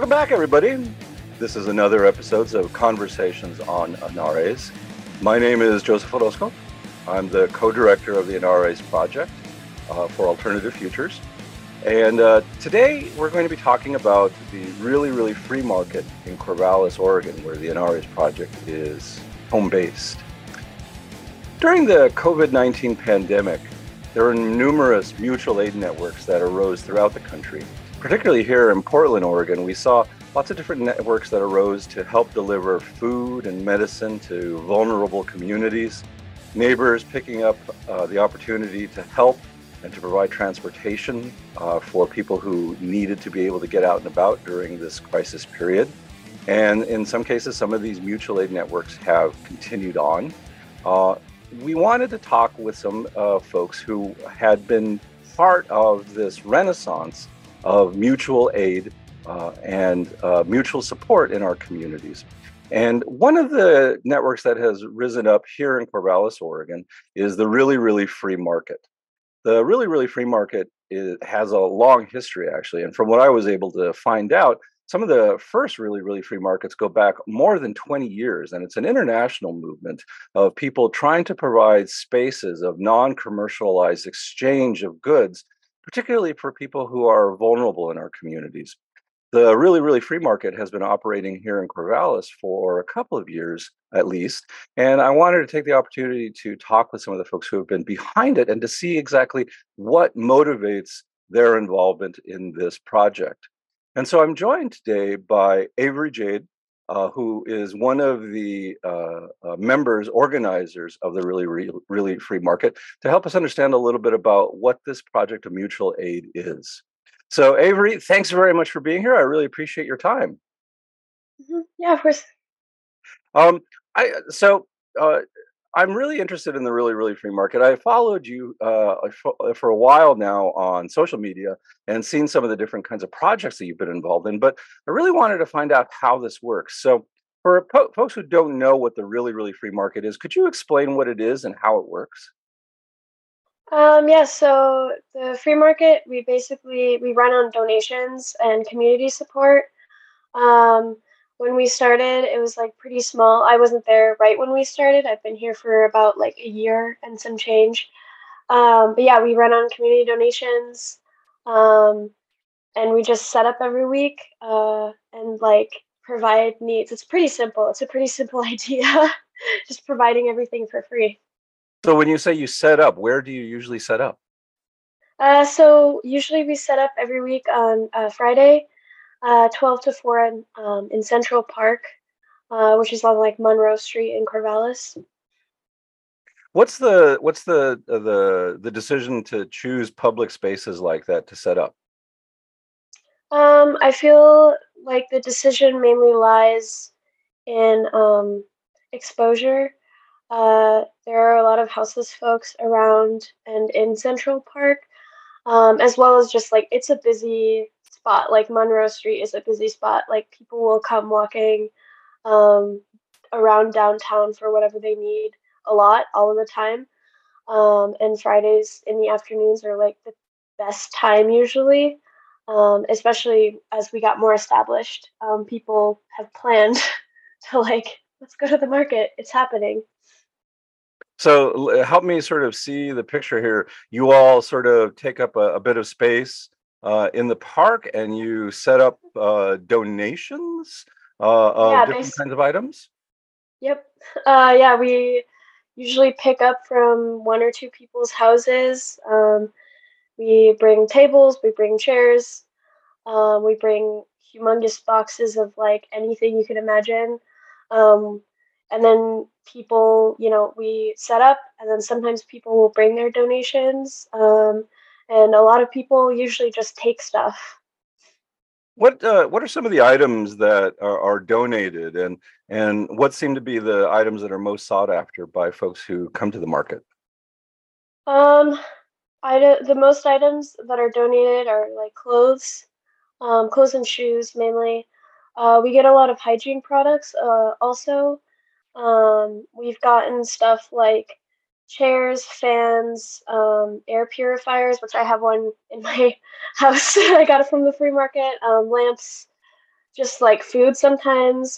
Welcome back, everybody. This is another episode of Conversations on Inares. My name is Joseph Orozco. I'm the co-director of the Inares project for Alternative Futures. And today we're going to be talking about the really free market in Corvallis, Oregon, where the Inares project is home-based. During the COVID-19 pandemic, there were numerous mutual aid networks that arose throughout the country. Particularly here in Portland, Oregon, we saw lots of different networks that arose to help deliver food and medicine to vulnerable communities, neighbors picking up the opportunity to help and to provide transportation for people who needed to be able to get out and about during this crisis period. And in some cases, some of these mutual aid networks have continued on. We wanted to talk with some folks who had been part of this renaissance of mutual aid and mutual support in our communities. And one of the networks that has risen up here in Corvallis, Oregon, is the Really Free Market. The Really Free Market has a long history, actually. And from what I was able to find out, some of the first really free markets go back more than 20 years. And it's an international movement of people trying to provide spaces of non-commercialized exchange of goods, particularly for people who are vulnerable in our communities. The Really Free Market has been operating here in Corvallis for a couple of years at least. And I wanted to take the opportunity to talk with some of the folks who have been behind it and to see exactly what motivates their involvement in this project. And so I'm joined today by Avery Jade, who is one of the members, organizers of the Really Free Market, to help us understand a little bit about what this project of mutual aid is. So, Avery, thanks very much for being here. I really appreciate your time. Yeah, of course. Um, I so I'm really interested in the Really Free Market. I followed you for a while now on social media and seen some of the different kinds of projects that you've been involved in, but I really wanted to find out how this works. So, for folks who don't know what the Really Free Market is, could you explain what it is and how it works? Yeah, so the free market, we run on donations and community support. Um, when we started, it was like pretty small. I wasn't there right when we started. I've been here for about like a year and some change. But yeah, we run on community donations. Um, and we just set up every week and like provide needs. It's pretty simple. It's a pretty simple idea. Just providing everything for free. So, when you say you set up, where do you usually set up? So usually we set up every week on Friday, 12 to 4 in Central Park, which is on like Monroe Street in Corvallis. What's the decision to choose public spaces like that to set up? I feel like the decision mainly lies in exposure. There are a lot of houseless folks around and in Central Park, as well as just like it's a busy spot. Like Monroe Street is a busy spot. Like people will come walking um, around downtown for whatever they need a lot, all of the time. And Fridays in the afternoons are like the best time usually, especially as we got more established. People have planned to like, let's go to the market. It's happening. So help me sort of see the picture here. You all sort of take up a bit of space in the park, and you set up donations of Yeah, different kinds of items. yep. Yeah, we usually pick up from one or two people's houses. We bring tables, we bring chairs, we bring humongous boxes of like anything you can imagine. Um, and then people, we set up, and then sometimes people will bring their donations. And a lot of people usually just take stuff. What are some of the items that are donated, and what seem to be the items that are most sought after by folks who come to the market? Um, the most items that are donated are like clothes and shoes mainly. We get a lot of hygiene products also. We've gotten stuff like chairs, fans, air purifiers, which I have one in my house. I got it from the free market. Lamps, just like food sometimes.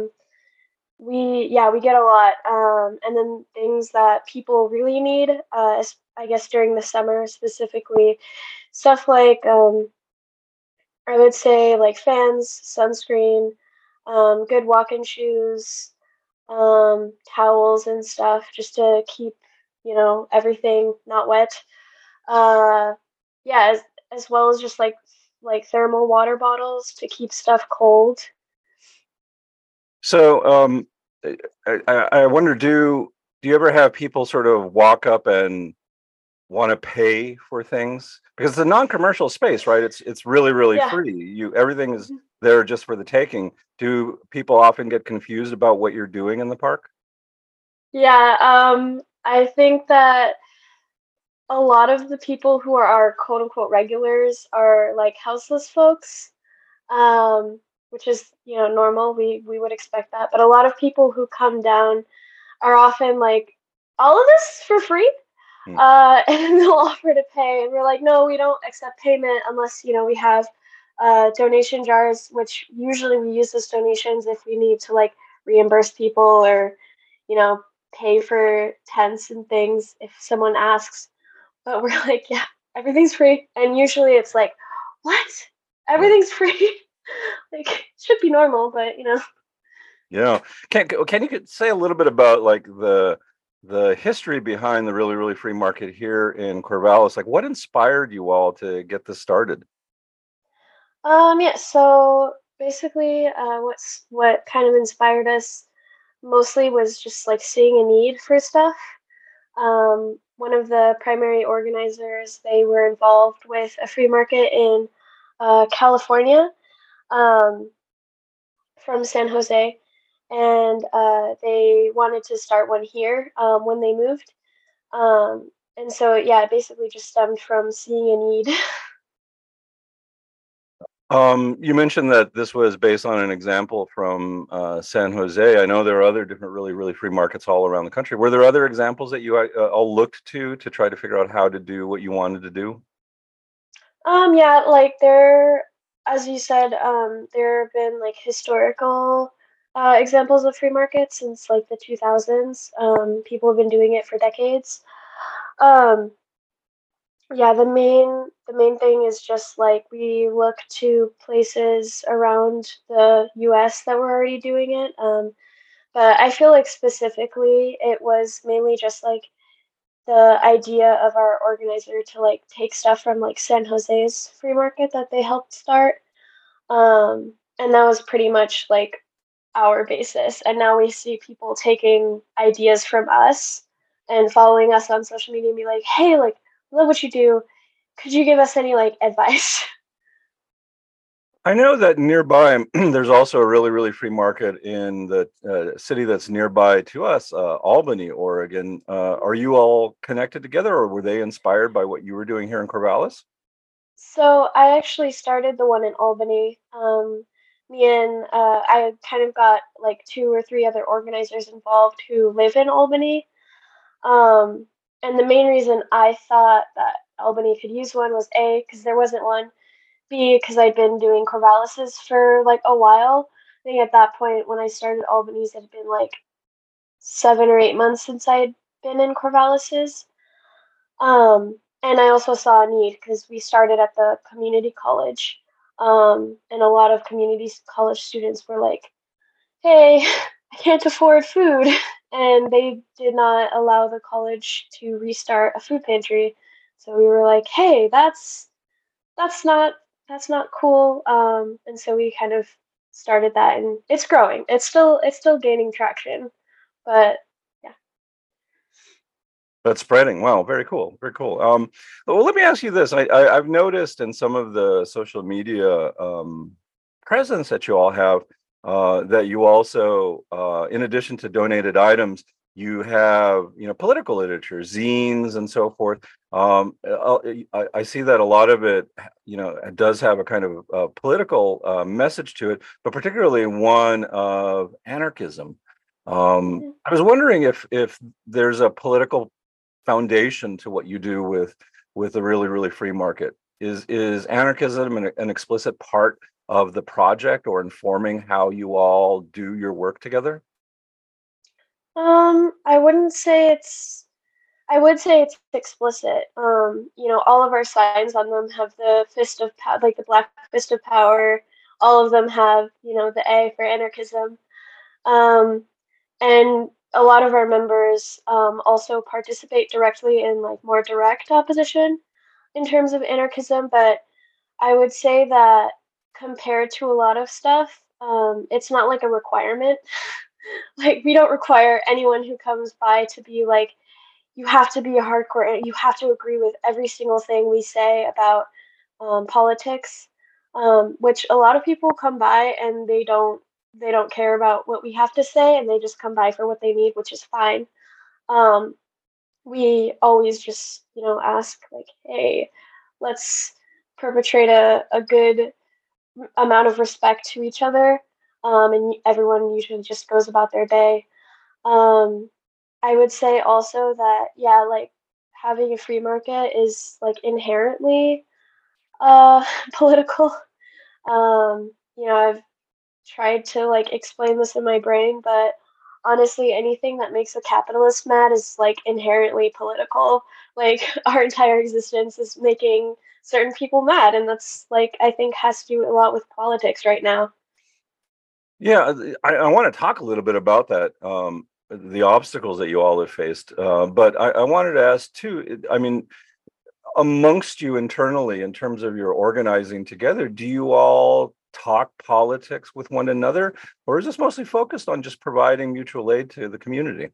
We get a lot, and then things that people really need. I guess during the summer specifically, stuff like I would say like fans, sunscreen, good walking shoes, towels and stuff, just to keep everything not wet. Uh, yeah, as well as just like thermal water bottles to keep stuff cold. So I wonder, do you ever have people sort of walk up and want to pay for things? Because it's a non-commercial space, right? It's really, really Yeah. free. Everything is Mhm. there just for the taking. Do people often get confused about what you're doing in the park? Yeah, I think that a lot of the people who are our quote unquote regulars are like houseless folks, which is normal. We would expect that, but a lot of people who come down are often like, all of this for free, Hmm. and they'll offer to pay, and we're like, no, we don't accept payment unless we have donation jars, which usually we use those donations if we need to like reimburse people or you know pay for tents and things if someone asks. But we're like, yeah, everything's free. And usually it's like, what? Yeah. Everything's free? Like, it should be normal, but Yeah. Can you say a little bit about like the history behind the really, really free market here in Corvallis? Like what inspired you all to get this started? yeah, so basically, what kind of inspired us mostly was just like seeing a need for stuff. One of the primary organizers, they were involved with a free market in California, um, from San Jose, and they wanted to start one here when they moved. And so, yeah, it basically just stemmed from seeing a need. You mentioned that this was based on an example from San Jose. I know there are other different really, really free markets all around the country. Were there other examples that you all looked to try to figure out how to do what you wanted to do? Yeah, like there, as you said, there have been like historical examples of free markets since like the 2000s. People have been doing it for decades. Um, yeah, the main thing is just like we look to places around the US that were already doing it. But I feel like specifically it was mainly just like the idea of our organizer to like take stuff from like San Jose's free market that they helped start. And that was pretty much like our basis. And now we see people taking ideas from us and following us on social media and be like, hey, like, love what you do. Could you give us any like advice? I know that nearby there's also a really, really free market in the city that's nearby to us, Albany, Oregon. Are you all connected together, or were they inspired by what you were doing here in Corvallis? So I actually started the one in Albany. Me and I kind of got like two or three other organizers involved who live in Albany. Um, and the main reason I thought that Albany could use one was A, because there wasn't one, B, because I'd been doing Corvallis's for like a while. I think at that point when I started Albany's, it had been like 7 or 8 months since I'd been in Corvallis's. And I also saw a need because we started at the community college. And a lot of college students were like, hey, I can't afford food. And they did not allow the college to restart a food pantry. So we were like, hey, that's not that's not cool. And so we kind of started that, and it's growing. It's still gaining traction, but yeah. That's spreading. Wow, very cool, very cool. Well, let me ask you this. I've noticed in some of the social media presence that you all have that you also, in addition to donated items, you have political literature, zines, and so forth. I see that a lot of it, it does have a kind of political message to it, but particularly one of anarchism. Mhm. I was wondering if there's a political foundation to what you do with a really, really free market. Is anarchism an explicit part of the project or informing how you all do your work together? I wouldn't say it's I would say it's explicit. All of our signs on them have the fist of power, like the black fist of power. All of them have, the A for anarchism. Um, and a lot of our members also participate directly in like more direct opposition in terms of anarchism. But I would say that compared to a lot of stuff, it's not like a requirement. Like we don't require anyone who comes by to be like, you have to be a hardcore, you have to agree with every single thing we say about politics, which a lot of people come by and they don't care about what we have to say, and they just come by for what they need, which is fine. um, we always just ask like, hey, let's perpetrate a good amount of respect to each other, and everyone usually just goes about their day. um, I would say also that, yeah, like having a free market is like inherently political. I've tried to like explain this in my brain, but honestly, anything that makes a capitalist mad is like inherently political. Like our entire existence is making certain people mad, and that's like I think has to do a lot with politics right now. Yeah, I want to talk a little bit about that, the obstacles that you all have faced. But I wanted to ask too, I mean, amongst you internally, in terms of your organizing together, do you all talk politics with one another, or is this mostly focused on just providing mutual aid to the community?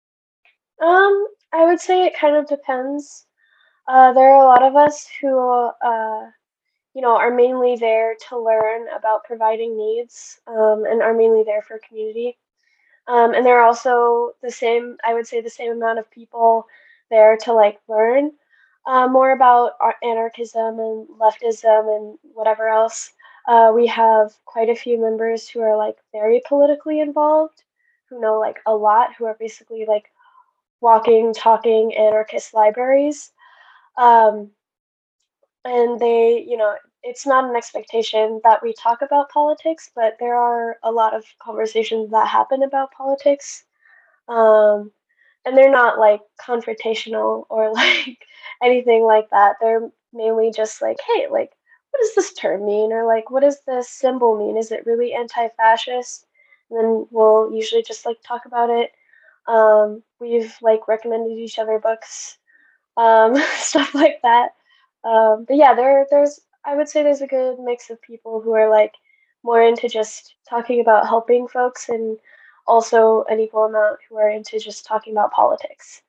I would say it kind of depends. There are a lot of us who are mainly there to learn about providing needs, and are mainly there for community. And there are also I would say, the same amount of people there to like learn more about anarchism and leftism and whatever else. We have quite a few members who are like very politically involved, who know like a lot, who are basically like walking, talking anarchist libraries. Um, and it's not an expectation that we talk about politics, but there are a lot of conversations that happen about politics. um, and they're not like confrontational or like anything like that. They're mainly just like, hey, like, what does this term mean, or like, what does this symbol mean, is it really anti-fascist? And then we'll usually just like talk about it. We've like recommended each other books, stuff like that. But yeah, there's I would say there's a good mix of people who are like more into just talking about helping folks, and also an equal amount who are into just talking about politics.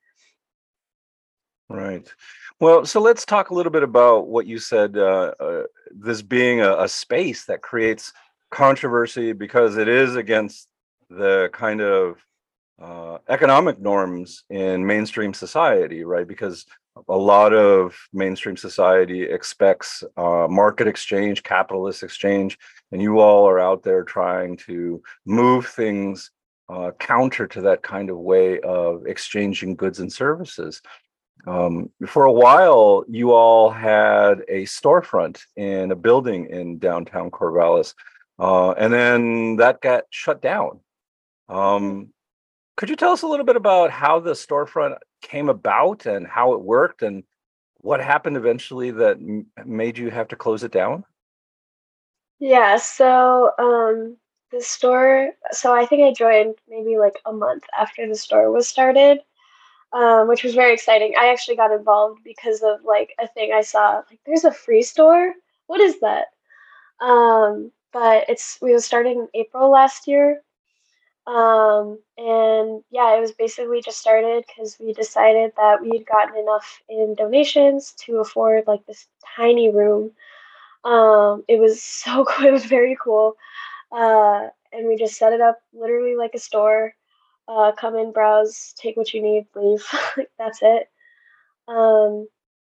Right. Well, so let's talk a little bit about what you said, this being a space that creates controversy because it is against the kind of economic norms in mainstream society, right? Because a lot of mainstream society expects market exchange, capitalist exchange, and you all are out there trying to move things counter to that kind of way of exchanging goods and services. For a while, you all had a storefront in a building in downtown Corvallis, and then that got shut down. Mhm. Um, could you tell us a little bit about how the storefront came about and how it worked and what happened eventually that made you have to close it down? Yeah, so the store, so I think I joined maybe like a month after the store was started, which was very exciting. I actually got involved because of like a thing I saw, like there's a free store. What is that? But we was started in April last year. And yeah, it was basically just started because we decided that we had gotten enough in donations to afford like this tiny room. It was so cool. It was very cool. And we just set it up literally like a store. Come in, browse, take what you need, leave. Like, that's it. Um,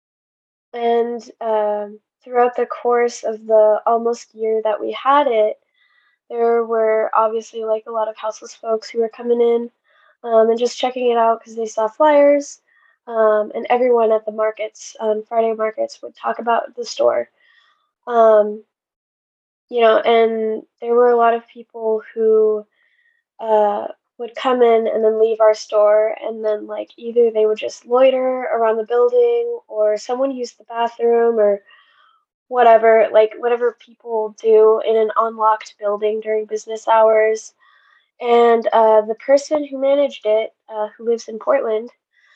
and throughout the course of the almost year that we had it, there were obviously like a lot of houseless folks who were coming in, and just checking it out because they saw flyers. And everyone at the markets, on Friday markets, would talk about the store. Um, and there were a lot of people who uh, would come in and then leave our store, and then like either they would just loiter around the building, or someone used the bathroom, or whatever, like whatever people do in an unlocked building during business hours. And the person who managed it, who lives in Portland,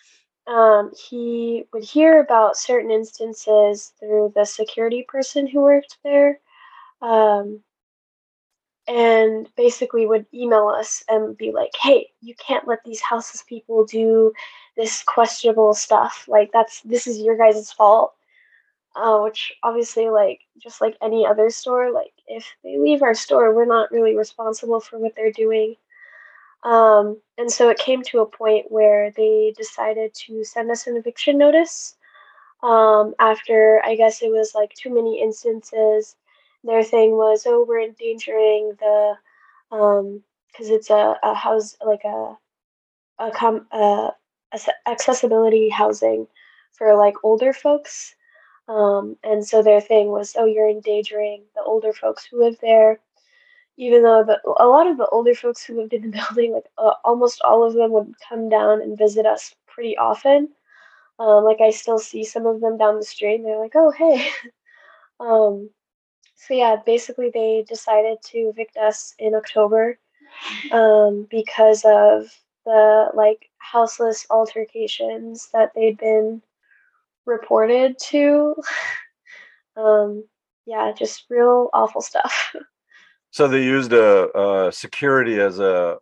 he would hear about certain instances through the security person who worked there. Um, and basically would email us and be like, "Hey, you can't let these houseless people do this questionable stuff. Like this is your guys' fault." Which obviously, like just like any other store, like if they leave our store, we're not really responsible for what they're doing. And so it came to a point where they decided to send us an eviction notice. After I guess it was like too many instances, their thing was, oh, we're endangering the because it's a house like a accessibility housing for like older folks. And so their thing was, oh, you're endangering the older folks who live there. Even though a lot of the older folks who lived in the building, like almost all of them would come down and visit us pretty often. Like I still see some of them down the street, and they're like, "Oh, hey." Um, so yeah, basically they decided to evict us in October, because of the like houseless altercations that they'd been reported to. Um, yeah, just real awful stuff. So they used security as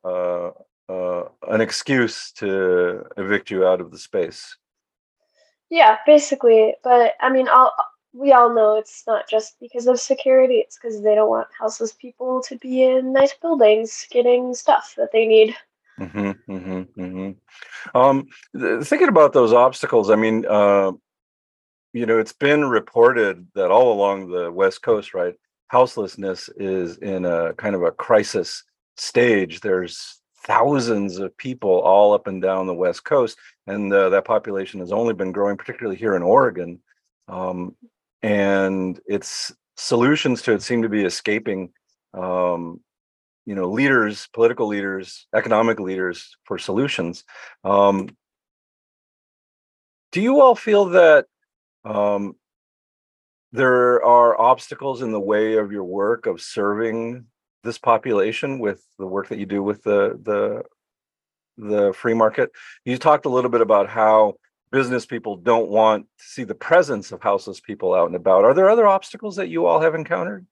an excuse to evict you out of the space. Yeah, basically. But I mean, we all know it's not just because of security, it's because they don't want houseless people to be in nice buildings getting stuff that they need. Mm-hmm, mm-hmm, mm-hmm. Thinking about those obstacles, I mean, it's been reported that all along the West Coast, right, houselessness is in a kind of a crisis stage. There's thousands of people all up and down the West Coast, and that population has only been growing, particularly here in Oregon. Um, and its solutions to it seem to be escaping, leaders, political leaders, economic leaders for solutions. Um, do you all feel that um, there are obstacles in the way of your work of serving this population with the work that you do with the free market? You talked a little bit about how business people don't want to see the presence of houseless people out and about. Are there other obstacles that you all have encountered?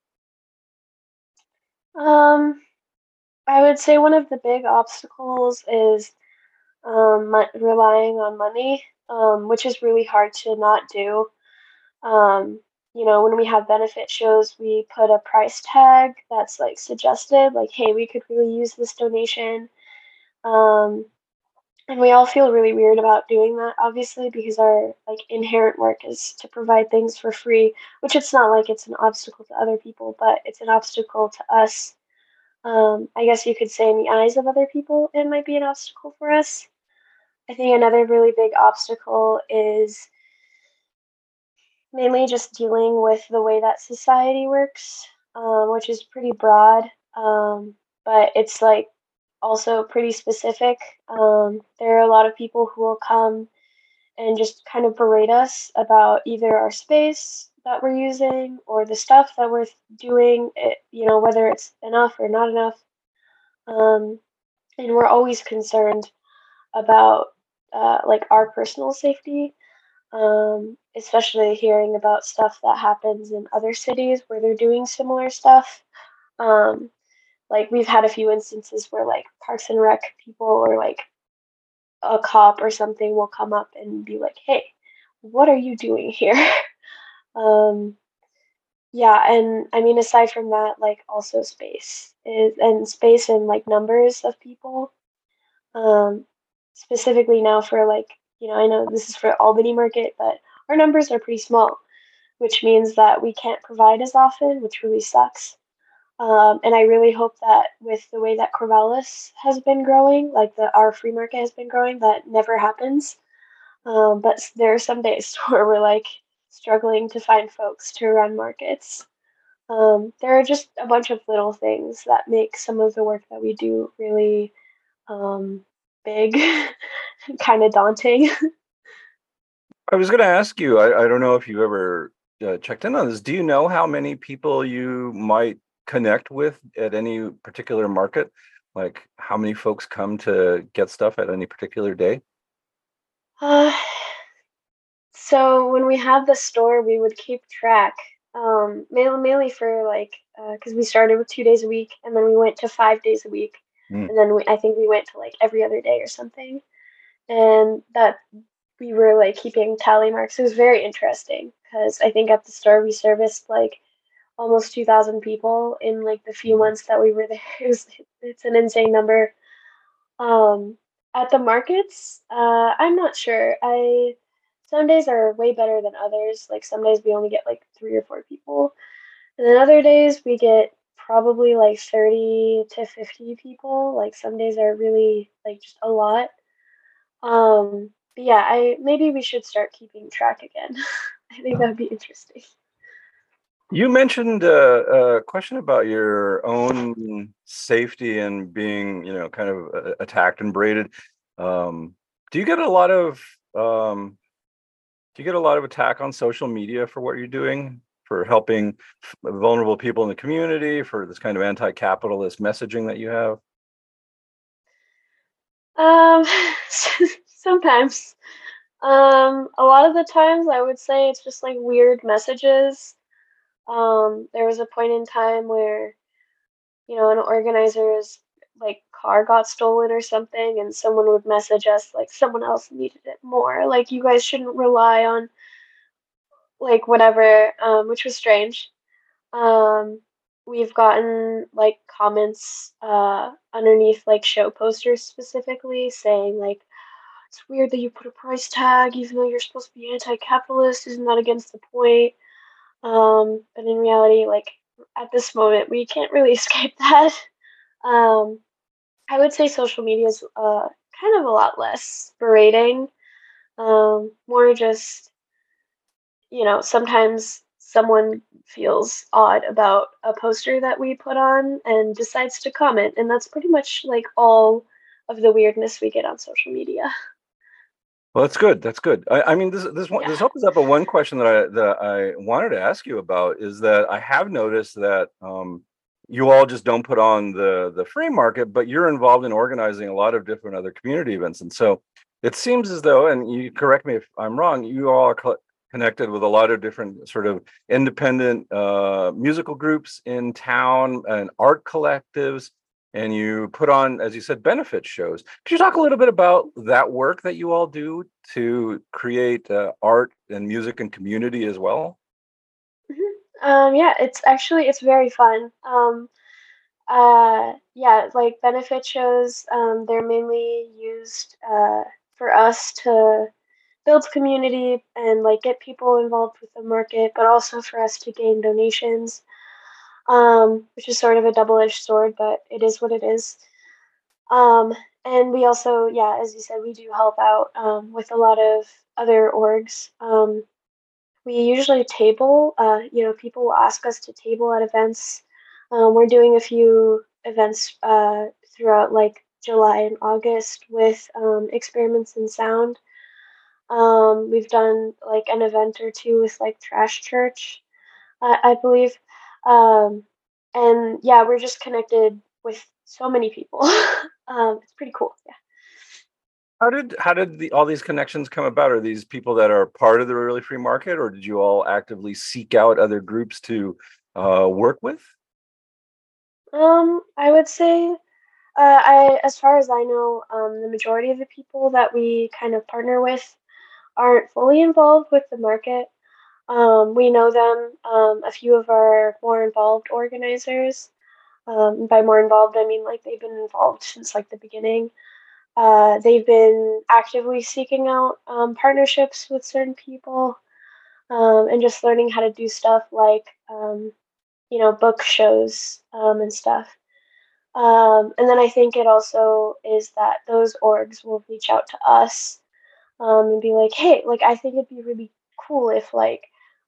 Um, I would say one of the big obstacles is relying on money, which is really hard to not do. Um, when we have benefit shows, we put a price tag that's like suggested, like, hey, we could really use this donation. Um, and we all feel really weird about doing that, obviously, because our like inherent work is to provide things for free, which it's not like it's an obstacle to other people, but it's an obstacle to us. I guess you could say in the eyes of other people, it might be an obstacle for us. I think another really big obstacle is mainly just dealing with the way that society works, which is pretty broad, but it's like also pretty specific. There are a lot of people who will come and just kind of berate us about either our space that we're using or the stuff that we're doing, whether it's enough or not enough. Um, and we're always concerned about like our personal safety, especially hearing about stuff that happens in other cities where they're doing similar stuff. Um, like we've had a few instances where like Parks and Rec people or like a cop or something will come up and be like, "Hey, what are you doing here?" um, yeah, and I mean aside from that, like also space and like numbers of people. Um, Specifically now for like, I know this is for Albany Market, but our numbers are pretty small, which means that we can't provide as often, which really sucks. And I really hope that with the way that Corvallis has been growing, like our free market has been growing, that never happens. But there are some days where we're like struggling to find folks to run markets. There are just a bunch of little things that make some of the work that we do really um, big, kind of daunting. I was going to ask you, I don't know if you ever checked in on this. Do you know how many people you might connect with at any particular market? Like how many folks come to get stuff at any particular day? Uh, so when we had the store, we would keep track, mainly for like, because we started with 2 days a week, and then we went to 5 days a week, Mm. and then I think we went to like every other day or something, and that we were like keeping tally marks. It was very interesting because I think at the store we serviced like almost 2,000 people in like the few months that we were there. It's an insane number. Um, at the markets, I'm not sure. I Some days are way better than others. Like some days we only get like 3 or 4 people, and then other days we get probably like 30 to 50 people. Like some days are really like just a lot. But yeah, I maybe we should start keeping track again. I think that would be interesting. You mentioned a question about your own safety and being, kind of attacked and braided. Um, do you get a lot of um, attack on social media for what you're doing, for helping vulnerable people in the community, for this kind of anti-capitalist messaging that you have? Um, sometimes. A lot of the times I would say it's just like weird messages. There was a point in time where, an organizer's like car got stolen or something, and someone would message us like someone else needed it more. Like you guys shouldn't rely on like whatever, which was strange. Um, we've gotten like comments underneath like show posters specifically saying like it's weird that you put a price tag even though you're supposed to be anti-capitalist. Isn't that against the point? But in reality, like at this moment, we can't really escape that. Um, I would say social media is kind of a lot less berating, more just sometimes someone feels odd about a poster that we put on and decides to comment, and that's pretty much like all of the weirdness we get on social media. Well, that's good. That's good. I mean, Yeah. this opens up a one question that I wanted to ask you about is that I have noticed that you all just don't put on the free market, but you're involved in organizing a lot of different other community events, and so it seems as though, and you correct me if I'm wrong, you all are connected with a lot of different sort of independent musical groups in town and art collectives, and you put on, as you said, benefit shows. Could you talk a little bit about that work that you all do to create art and music and community as well? Yeah, it's very fun. Yeah, like benefit shows, they're mainly used for us to build community and like get people involved with the market, but also for us to gain donations, which is sort of a double-edged sword, but it is what it is. Um, and we also, yeah, as you said, we do help out with a lot of other orgs. We usually table. People will ask us to table at events. We're doing a few events throughout like July and August with experiments in sound. We've done like an event or two with like Trash Church, I believe. Um, and yeah, we're just connected with so many people. It's pretty cool. Yeah. How did all these connections come about? Are these people that are part of the Really Free Market, or did you all actively seek out other groups to work with? I would say, as far as I know, the majority of the people that we kind of partner with aren't fully involved with the market. We know them. A few of our more involved organizers. By more involved, I mean like they've been involved since like the beginning. They've been actively seeking out partnerships with certain people, and just learning how to do stuff like book shows and stuff. And then I think it also is that those orgs will reach out to us and be like, hey, like I think it'd be really cool if like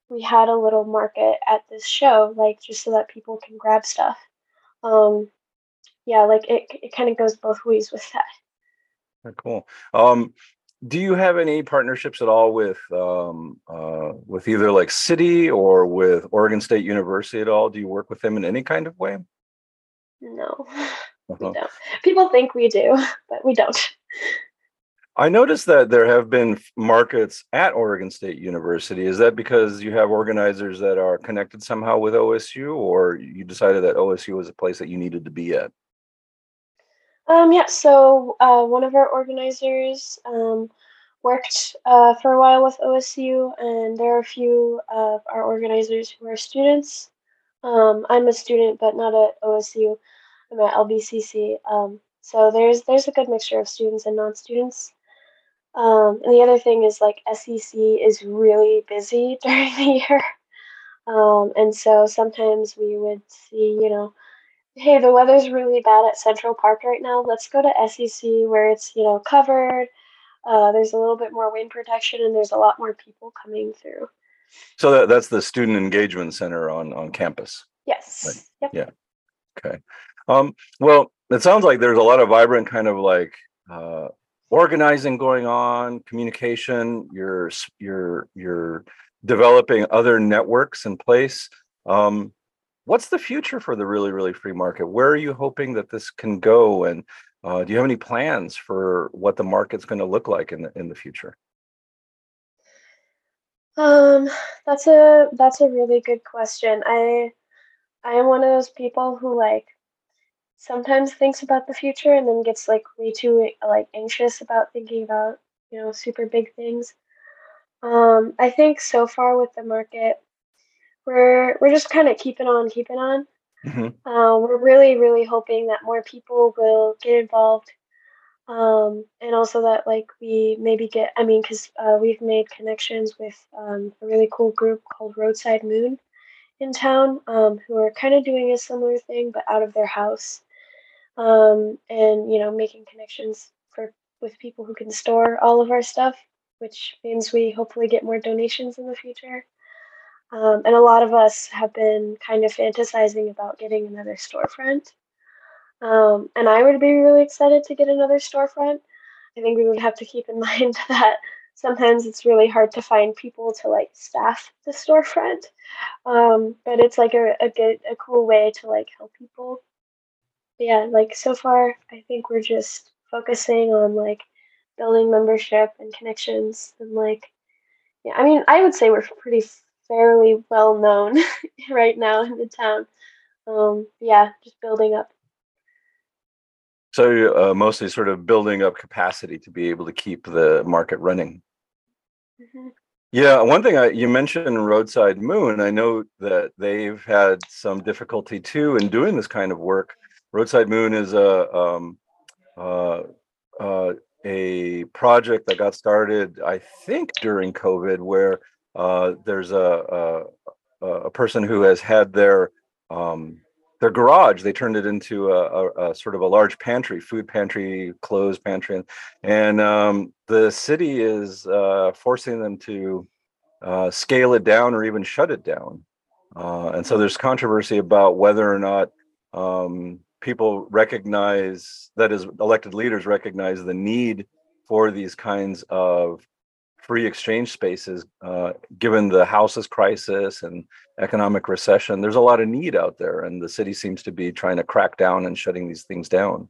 we had a little market at this show, like just so that people can grab stuff. Um, yeah, like it kind of goes both ways with that. Cool. Do you have any partnerships at all with either like city or with Oregon State University at all? Do you work with them in any kind of way? No, we Uh-huh. don't. People think we do, but we don't. I noticed that there have been markets at Oregon State University. Is that because you have organizers that are connected somehow with OSU, or you decided that OSU was a place that you needed to be at? Yeah, so one of our organizers worked for a while with OSU, and there are a few of our organizers who are students. I'm a student, but not at OSU. I'm at LBCC. So there's a good mixture of students and non-students. And the other thing is like SEC is really busy during the year. And so sometimes we would see, hey, the weather's really bad at Central Park right now. Let's go to SEC where it's, covered. There's a little bit more wind protection and there's a lot more people coming through. So that's the Student Engagement Center on campus, right? Yes. Yep. Yeah. Okay. Well, it sounds like there's a lot of vibrant kind of like uh, organizing going on, communication. You're developing other networks in place. Um, what's the future for the really, really free market? Where are you hoping that this can go? And do you have any plans for what the market's going to look like in the future? Um, that's a really good question. I am one of those people who like sometimes thinks about the future and then gets like way too like anxious about thinking about, super big things. I think so far with the market, we're just kind of keeping on. Hmm. We're really, really hoping that more people will get involved. And also that like we maybe get, I mean, because we've made connections with a really cool group called Roadside Moon in town, who are kind of doing a similar thing but out of their house, and making connections for with people who can store all of our stuff, which means we hopefully get more donations in the future. And a lot of us have been kind of fantasizing about getting another storefront. And I would be really excited to get another storefront. I think we would have to keep in mind that sometimes it's really hard to find people to like staff the storefront. But it's like a cool way to like help people. But yeah, like so far, I think we're just focusing on like building membership and connections and like, yeah, I mean, I would say we're pretty fairly well known right now in the town. Yeah, just building up. So you're mostly sort of building up capacity to be able to keep the market running. Hmm. Yeah, one thing you mentioned Roadside Moon. I know that they've had some difficulty too in doing this kind of work. Roadside Moon is uh, uh, a project that got started, I think, during COVID, where there's a person who has had their garage. They turned it into a sort of a large pantry, food pantry, clothes pantry, and the city is forcing them to scale it down or even shut it down. And so there's controversy about whether or not people recognize, that is, elected leaders recognize the need for these kinds of free exchange spaces, given the houses crisis and economic recession. There's a lot of need out there, and the city seems to be trying to crack down and shutting these things down.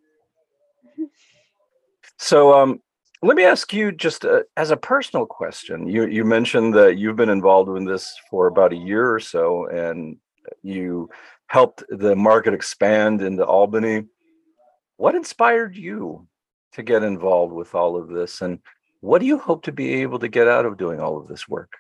So, let me ask you just as a personal question. You mentioned that you've been involved in this for about a year or so, and you helped the market expand into Albany. What inspired you to get involved with all of this, and what do you hope to be able to get out of doing all of this work?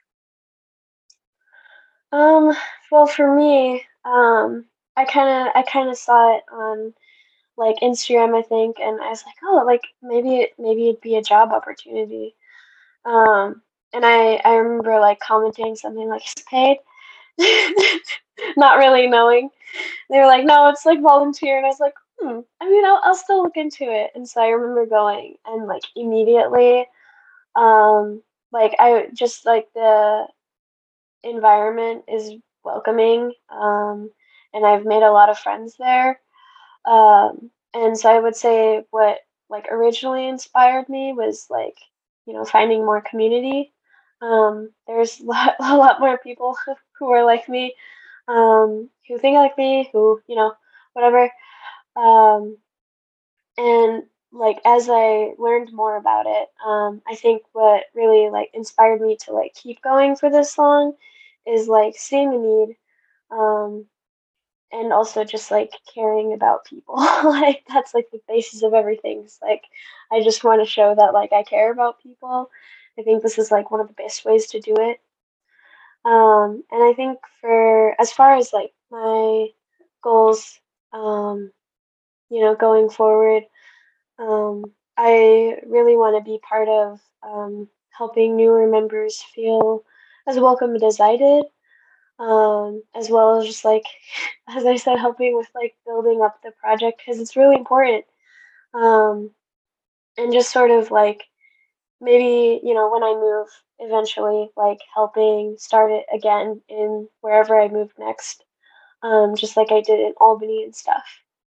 Um, well, for me, I kind of saw it on like Instagram, I think, and I was like, oh, like maybe it'd be a job opportunity. Um, and I remember like commenting something like it's paid, not really knowing. They were like, no, it's like volunteer, and I was like, I mean, I'll still look into it. And so I remember going and like immediately, like I just like environment is welcoming, and I've made a lot of friends there. And so I would say what like originally inspired me was like, finding more community. There's a lot more people who are like me, who think like me, who, whatever. Um, and like as I learned more about it, I think what really like inspired me to like keep going for this long is like seeing the need. Um, and also just like caring about people. Like that's like the basis of everything. It's like I just want to show that like I care about people. I think this is like one of the best ways to do it. And I think for as far as like my goals, um, going forward, I really want to be part of helping newer members feel as welcomed as I did, as well as just like as I said, helping with like building up the project because it's really important. Um, and just sort of like maybe when I move eventually, like helping start it again in wherever I move next, just like I did in Albany and stuff.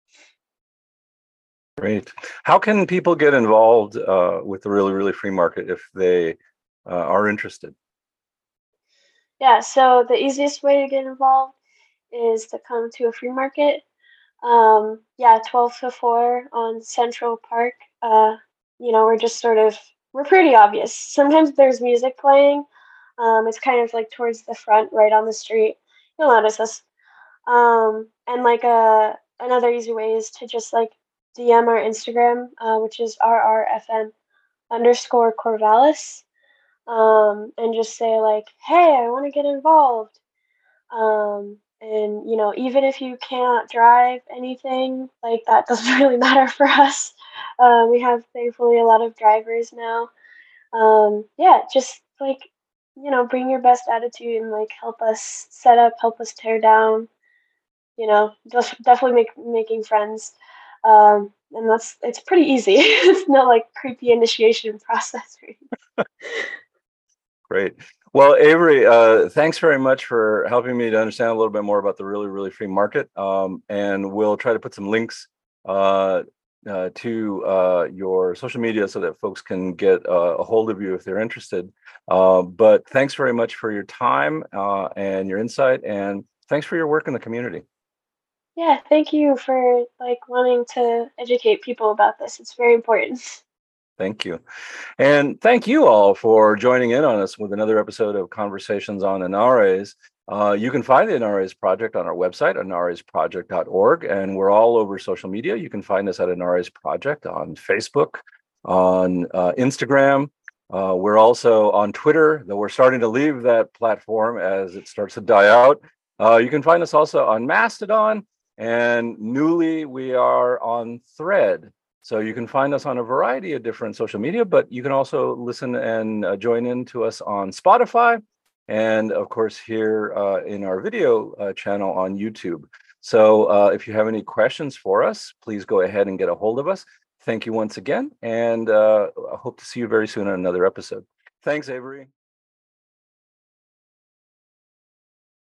Great. How can people get involved with the Really Really Free Market if they are interested? Yeah, so the easiest way to get involved is to come to a free market. Yeah, 12 to 4 on Central Park. We're just sort of, we're pretty obvious. Sometimes there's music playing. It's kind of like towards the front, right on the street. You'll notice us. And like another easy way is to just like DM our Instagram, which is RRFM underscore Corvallis, and just say like, hey, I want to get involved. And even if you can't drive anything, like that doesn't really matter for us. We have thankfully a lot of drivers now. Yeah, just like bring your best attitude and like help us set up, help us tear down. Just definitely making friends. And it's pretty easy. It's not like creepy initiation process. Great. Well, Avery, thanks very much for helping me to understand a little bit more about the Really Really Free Market. And we'll try to put some links to your social media so that folks can get a hold of you if they're interested. But thanks very much for your time and your insight, and thanks for your work in the community. Yeah, thank you for like wanting to educate people about this. It's very important. Thank you. And thank you all for joining in on us with another episode of Conversations on Inares. You can find the Inares Project on our website, inaresproject.org, and we're all over social media. You can find us at Inares Project on Facebook, on Instagram. We're also on Twitter, though we're starting to leave that platform as it starts to die out. You can find us also on Mastodon, and newly we are on Thread. So you can find us on a variety of different social media, but you can also listen and join in to us on Spotify, and of course here in our video channel on YouTube. So if you have any questions for us, please go ahead and get a hold of us. Thank you once again, and I hope to see you very soon on another episode. Thanks, Avery.